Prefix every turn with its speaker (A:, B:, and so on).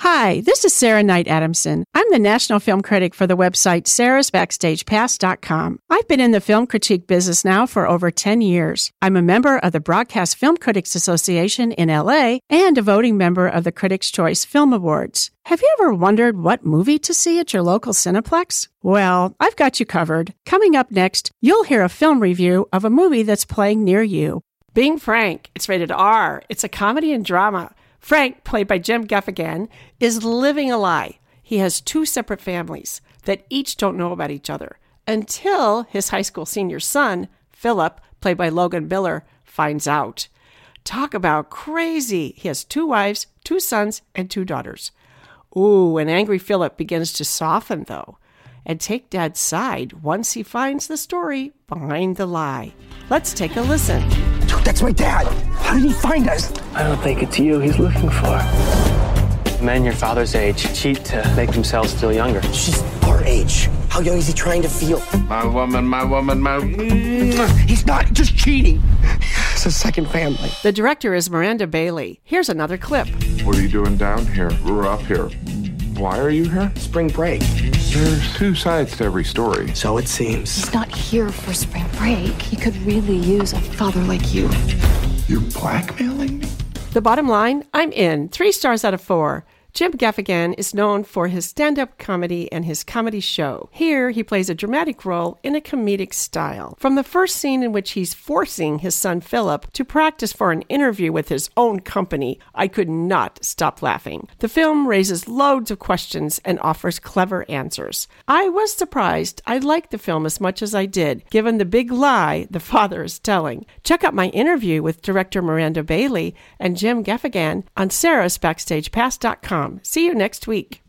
A: Hi, this is Sarah Knight Adamson. I'm the national film critic for the website sarahsbackstagepass.com. I've been in the film critique business now for over 10 years. I'm a member of the Broadcast Film Critics Association in LA and a voting member of the Critics' Choice Film Awards. Have you ever wondered what movie to see at your local Cineplex? Well, I've got you covered. Coming up next, you'll hear a film review of a movie that's playing near you. Being Frank, it's rated R. It's a comedy and drama. Frank, played by Jim Gaffigan, is living a lie. He has two separate families that each don't know about each other until his high school senior son, Philip, played by Logan Miller, finds out. Talk about crazy. He has 2 wives, 2 sons, and 2 daughters. Ooh, and angry Philip begins to soften, though, and take Dad's side once he finds the story behind the lie. Let's take a listen.
B: Dude, that's my dad. How did he find us?
C: I don't think it's you he's looking for. Men your father's age cheat to make themselves feel younger.
B: She's our age. How young is he trying to feel?
D: My woman, my woman, my...
B: He's not just cheating. It's a second family.
A: The director is Miranda Bailey. Here's another clip.
D: What are you doing down here? We're up here. Why are you here?
B: Spring break.
D: There's 2 sides to every story.
B: So it seems.
E: He's not here for spring break. He could really use a father like you.
D: You're blackmailing me?
A: The bottom line, I'm in. 3 stars out of 4. Jim Gaffigan is known for his stand-up comedy and his comedy show. Here, he plays a dramatic role in a comedic style. From the first scene in which he's forcing his son Philip to practice for an interview with his own company, I could not stop laughing. The film raises loads of questions and offers clever answers. I was surprised I liked the film as much as I did, given the big lie the father is telling. Check out my interview with director Miranda Bailey and Jim Gaffigan on sarahsbackstagepass.com. See you next week.